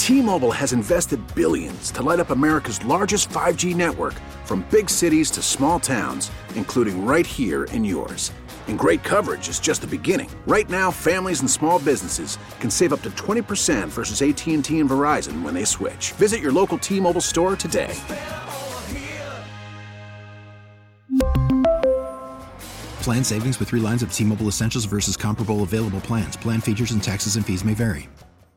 T-Mobile has invested billions to light up America's largest 5G network, from big cities to small towns, including right here in yours. And great coverage is just the beginning. Right now, families and small businesses can save up to 20% versus AT&T and Verizon when they switch. Visit your local T-Mobile store today. Plan savings with 3 lines of T-Mobile Essentials versus comparable available plans. Plan features and taxes and fees may vary.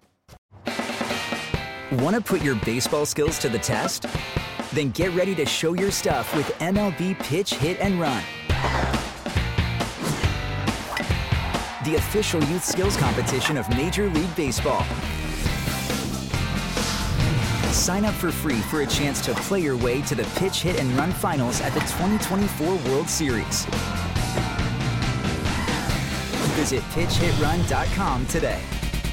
Want to put your baseball skills to the test? Then get ready to show your stuff with MLB Pitch, Hit, and Run. The official youth skills competition of Major League Baseball. Sign up for free for a chance to play your way to the Pitch, Hit, and Run finals at the 2024 World Series. Visit pitchhitrun.com today.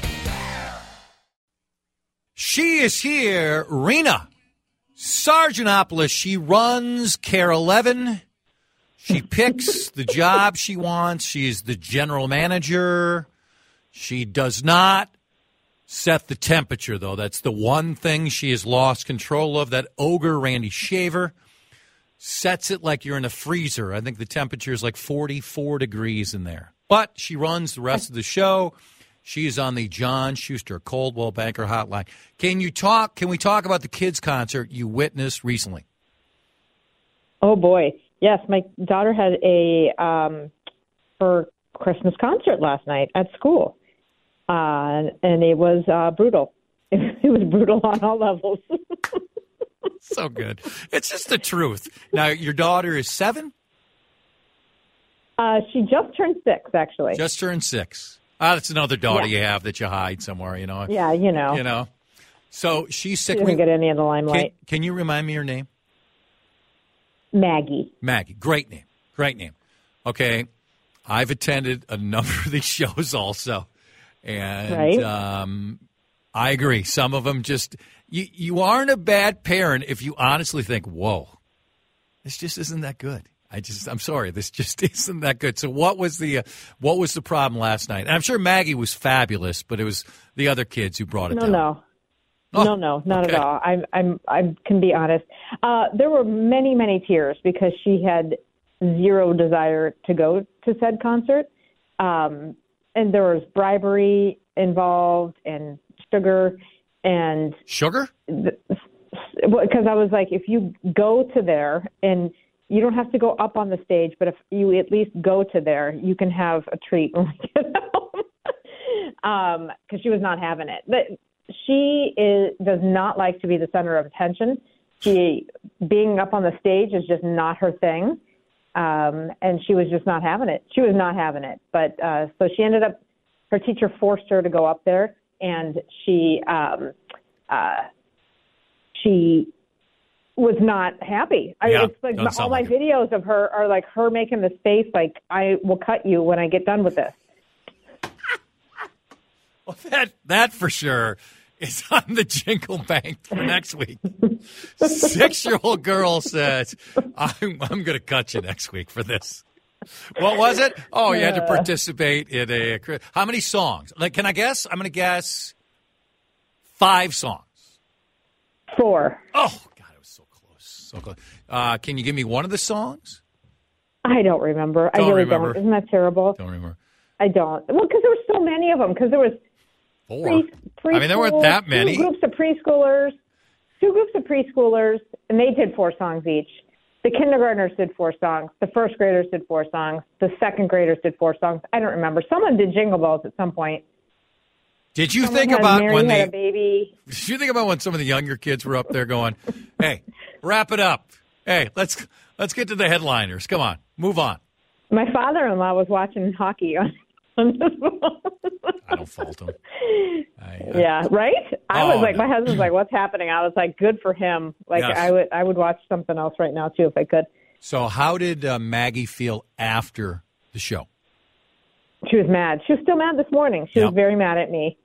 She is here, Rena Sargentopoulos. She runs KARE 11. She picks the job she wants. She's the general manager. She does not set the temperature, though. That's the one thing she has lost control of. That ogre, Randy Shaver, sets it like you're in a freezer. I think the temperature is like 44 degrees in there. But she runs the rest of the show. She is on the John Schuster Coldwell Banker Hotline. Can we talk about the kids' concert you witnessed recently? Oh, boy. Yes, my daughter had her Christmas concert last night at school, and it was brutal. It was brutal on all levels. So good. It's just the truth. Now, your daughter is 7? She just turned 6, actually. Just turned 6. That's another daughter you have that you hide somewhere, you know. Yeah, you know. You know. So she's 6. She doesn't get any of the limelight. Can you remind me your name? Maggie. Great name. Great name. Okay. I've attended a number of these shows also. And right? I agree. Some of them just you aren't a bad parent if you honestly think, whoa, this just isn't that good. I'm sorry, this just isn't that good. So what was the problem last night? And I'm sure Maggie was fabulous, but it was the other kids who brought it down. No, not at all. I can be honest. There were many, many tears because she had zero desire to go to said concert. And there was bribery involved and sugar. Sugar? Because I was like, if you go to there and you don't have to go up on the stage, but if you at least go to there, you can have a treat when we get home. Because she was not having it. But she does not like to be the center of attention. Being up on the stage is just not her thing. And she was just not having it. She was not having it. But so she ended up, her teacher forced her to go up there, and she was not happy. It's like all my videos of her are like her making this face like, I will cut you when I get done with this. Well, that for sure is on the Jingle Bank for next week. 6-year-old girl says, I'm going to cut you next week for this. What was it? Oh, you had to participate in a – how many songs? Like, can I guess? I'm going to guess 5 songs. 4. Oh, God, it was so close. So close. Can you give me one of the songs? I don't remember. I really don't. Isn't that terrible? Don't remember. I don't. Well, because there were so many of them. Because there was 4. I mean, there weren't that many. 2 groups of preschoolers, and they did 4 songs each. The kindergartners did 4 songs. The first graders did 4 songs. The second graders did 4 songs. I don't remember. Someone did Jingle Bells at some point. Did you think about when had a baby? Did you think about when some of the younger kids were up there going, "Hey, wrap it up. Hey, let's get to the headliners. Come on, move on." My father-in-law was watching hockey on this phone. I don't fault him. Yeah, right? I was like, my husband's like, what's happening? I was like, good for him. Like, yes. I would watch something else right now, too, if I could. So how did Maggie feel after the show? She was mad. She was still mad this morning. She was very mad at me.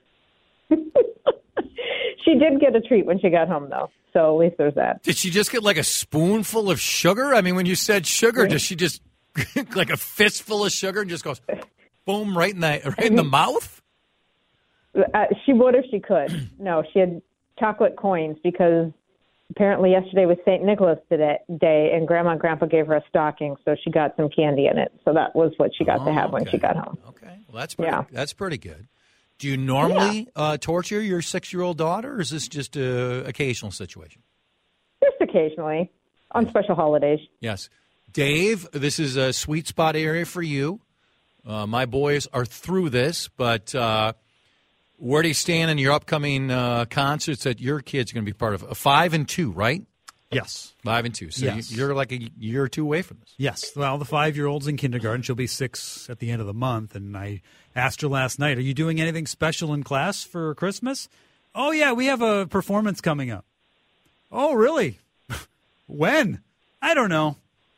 She did get a treat when she got home, though. So at least there's that. Did she just get like a spoonful of sugar? I mean, when you said sugar, does she just like a fistful of sugar and just goes boom right in the mouth? She would if she could. No, she had chocolate coins because apparently yesterday was St. Nicholas Day, and Grandma and Grandpa gave her a stocking, so she got some candy in it. So that was what she got to have when she got home. Okay, well, that's pretty good. Do you normally torture your 6-year-old daughter, or is this just an occasional situation? Just occasionally, on special holidays. Yes. Dave, this is a sweet spot area for you. My boys are through this, but where do you stand in your upcoming concerts that your kid's going to be part of? 5 and 2, right? Yes. 5 and 2. So yes. You're like a year or two away from this. Yes. Well, the 5-year-old's in kindergarten. She'll be 6 at the end of the month. And I asked her last night, are you doing anything special in class for Christmas? Oh, yeah, we have a performance coming up. Oh, really? When? I don't know.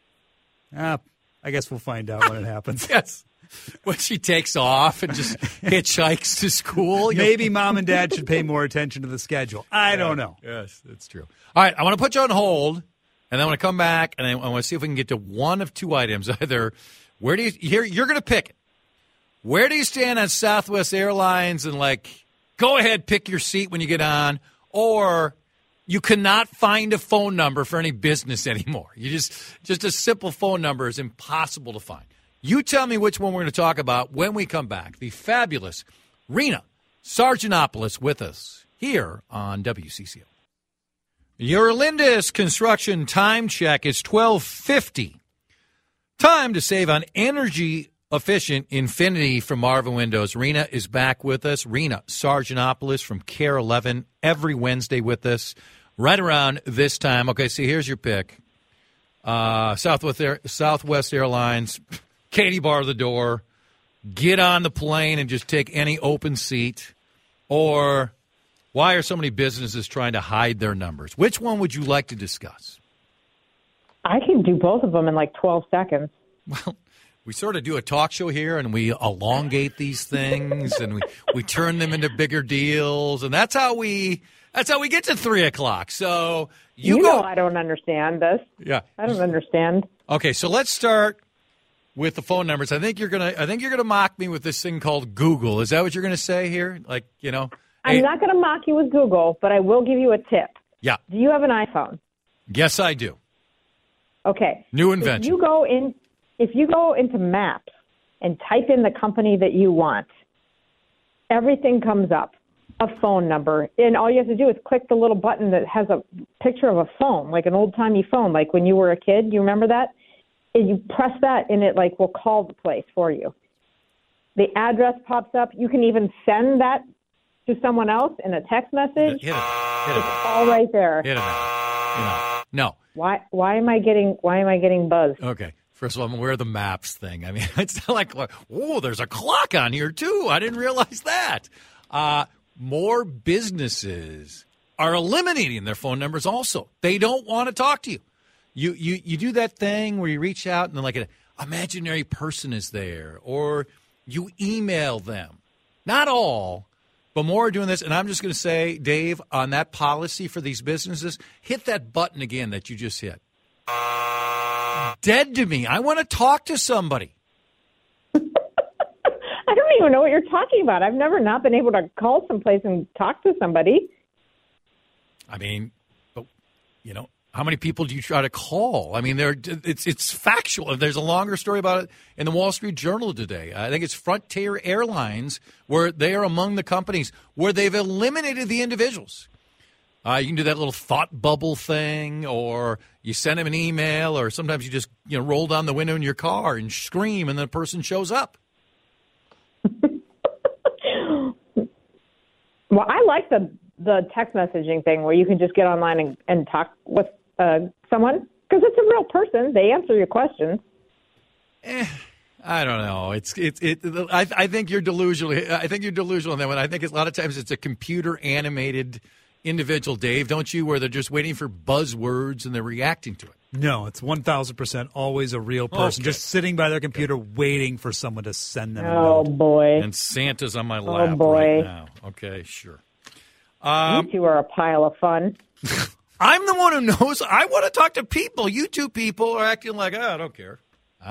I guess we'll find out when it happens. Yes. When she takes off and just hitchhikes to school. Maybe Mom and Dad should pay more attention to the schedule. I don't know. Yes, that's true. All right, I want to put you on hold, and then I want to come back, and I want to see if we can get to one of two items. Either where do you're going to pick it. Where do you stand on Southwest Airlines and, go ahead, pick your seat when you get on, or you cannot find a phone number for any business anymore. You just a simple phone number is impossible to find. You tell me which one we're going to talk about when we come back. The fabulous Rena Sargentopoulos with us here on WCCO. Your Lindis Construction time check is 12:50. Time to save on energy-efficient Infinity from Marvin Windows. Rena is back with us. Rena Sargentopoulos from Care 11 every Wednesday with us right around this time. Okay, so here's your pick. Southwest Airlines. Katie bar the door, get on the plane and just take any open seat, or why are so many businesses trying to hide their numbers? Which one would you like to discuss? I can do both of them in 12 seconds. Well, we sort of do a talk show here, and we elongate these things, and we turn them into bigger deals, and that's how we get to 3 o'clock. So you know I don't understand this. Yeah, I don't understand. Okay, so let's start with the phone numbers. I think you're gonna mock me with this thing called Google. Is that what you're gonna say here? I'm not gonna mock you with Google, but I will give you a tip. Yeah. Do you have an iPhone? Yes, I do. Okay. New invention. If you go into Maps and type in the company that you want, everything comes up, a phone number, and all you have to do is click the little button that has a picture of a phone, like an old-timey phone, like when you were a kid. You remember that? And you press that, and it will call the place for you. The address pops up. You can even send that to someone else in a text message. Hit it. It's all right there. Hit it. No. Why am I getting buzzed? Okay. First of all, I'm aware of the Maps thing. I mean, it's not there's a clock on here too. I didn't realize that. More businesses are eliminating their phone numbers. Also, they don't want to talk to you. You do that thing where you reach out and then an imaginary person is there, or you email them. Not all, but more are doing this. And I'm just going to say, Dave, on that policy for these businesses, hit that button again that you just hit. Dead to me. I want to talk to somebody. I don't even know what you're talking about. I've never not been able to call someplace and talk to somebody. I mean, but, how many people do you try to call? I mean, it's factual. There's a longer story about it in the Wall Street Journal today. I think it's Frontier Airlines, where they are among the companies where they've eliminated the individuals. You can do that little thought bubble thing, or you send them an email, or sometimes you just roll down the window in your car and scream, and the person shows up. Well, I like the text messaging thing where you can just get online and talk with someone, because it's a real person. They answer your questions. I don't know. I think you're delusional. I think you're delusional on that one. I think a lot of times it's a computer animated individual, Dave, don't you, where they're just waiting for buzzwords and they're reacting to it. No, it's 1,000% always a real person, just sitting by their computer waiting for someone to send them a note. Oh, boy. And Santa's on my lap right now. Okay, sure. You two are a pile of fun. I'm the one who knows. I want to talk to people. You two people are acting like, I don't care.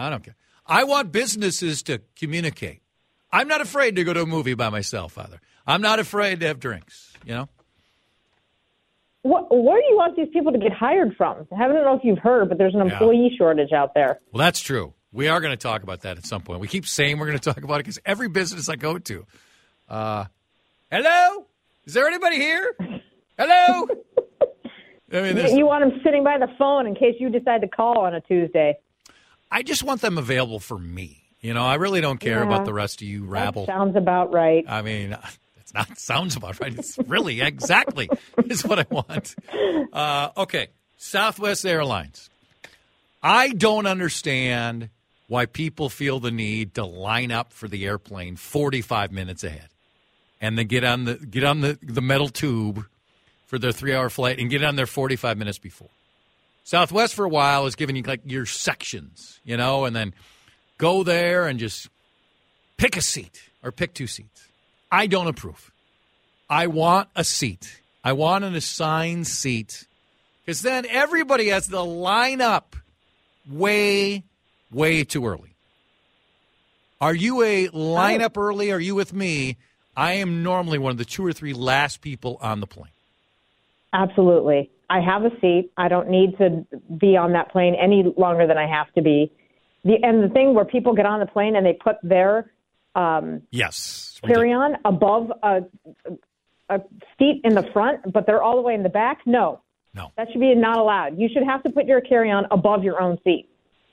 I want businesses to communicate. I'm not afraid to go to a movie by myself, either. I'm not afraid to have drinks, you know? Where do you want these people to get hired from? I don't know if you've heard, but there's an employee shortage out there. Well, that's true. We are going to talk about that at some point. We keep saying we're going to talk about it because every business I go to. Hello? Is there anybody here? Hello? I mean, you want them sitting by the phone in case you decide to call on a Tuesday. I just want them available for me. You know, I really don't care about the rest of you rabble. That sounds about right. I mean, it's not sounds about right. It's really exactly is what I want. Okay, Southwest Airlines. I don't understand why people feel the need to line up for the airplane 45 minutes ahead and then get on the metal tube for their 3-hour flight and get on there 45 minutes before. Southwest for a while is giving you like your sections, you know, and then go there and just pick a seat or pick 2 seats. I don't approve. I want a seat. I want an assigned seat because then everybody has to line up way, way too early. Are you a line up early? Are you with me? I am normally one of the 2 or 3 last people on the plane. Absolutely. I have a seat. I don't need to be on that plane any longer than I have to be. And the thing where people get on the plane and they put their carry-on above a seat in the front, but they're all the way in the back, no. That should be not allowed. You should have to put your carry-on above your own seat.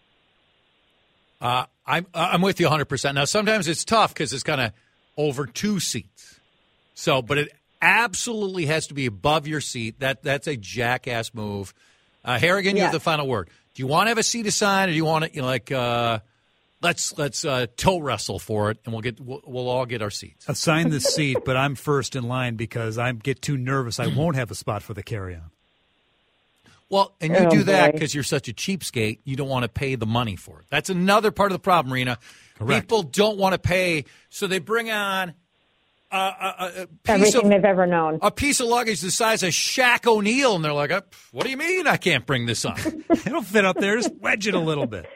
I'm with you 100%. Now, sometimes it's tough because it's kind of over 2 seats. So, but it absolutely has to be above your seat. That's a jackass move. Harrigan, you have the final word. Do you want to have a seat assigned, or do you want to, let's toe wrestle for it, and we'll all get our seats. Assign the seat, but I'm first in line because I get too nervous. I won't have a spot for the carry-on. Well, and you do that because you're such a cheapskate, you don't want to pay the money for it. That's another part of the problem, Rena. Correct. People don't want to pay, so they bring on everything they've ever known. A piece of luggage the size of Shaq O'Neal, and they're like, what do you mean I can't bring this on? It'll fit up there. Just wedge it a little bit.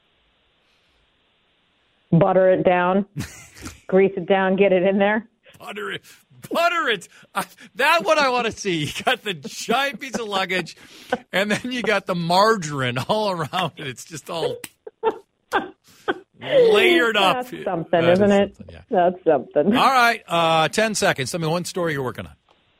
Butter it down. Grease it down. Get it in there. Butter it. That's what I want to see. You got the giant piece of luggage, and then you got the margarine all around it. It's just all layered up. That's something, isn't it? Yeah. That's something. All right, 10 seconds. Tell me one story you're working on.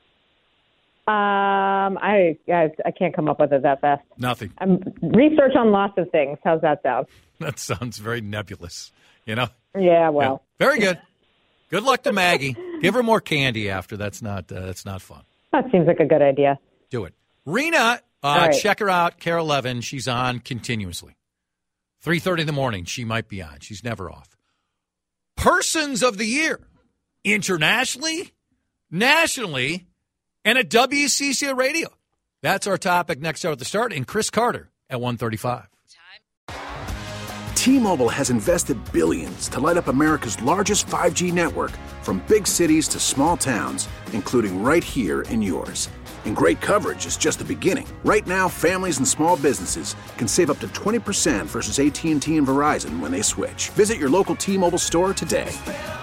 I can't come up with it that fast. Nothing. I'm research on lots of things. How's that sound? That sounds very nebulous. You know? Yeah. Well. Yeah. Very good. Good luck to Maggie. Give her more candy after. That's not fun. That seems like a good idea. Do it. Rena, right. Check her out. Carol Levin. She's on continuously. 3:30 in the morning. She might be on. She's never off. Persons of the Year. Internationally, nationally, and at WCCO Radio. That's our topic next hour at the start. And Chris Carter at 1:35. T-Mobile has invested billions to light up America's largest 5G network, from big cities to small towns, including right here in yours. And great coverage is just the beginning. Right now, families and small businesses can save up to 20% versus AT&T and Verizon when they switch. Visit your local T-Mobile store today.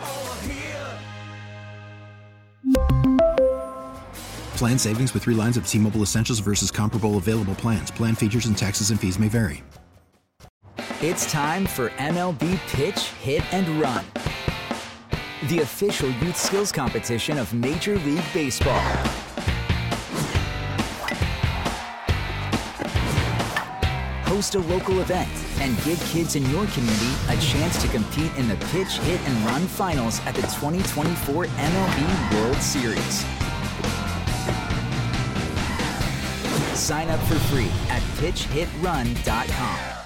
Plan savings with 3 lines of T-Mobile Essentials versus comparable available plans. Plan features and taxes and fees may vary. It's time for MLB Pitch, Hit, and Run, the official youth skills competition of Major League Baseball. Host a local event and give kids in your community a chance to compete in the Pitch, Hit, and Run finals at the 2024 MLB World Series. Sign up for free at pitchhitrun.com.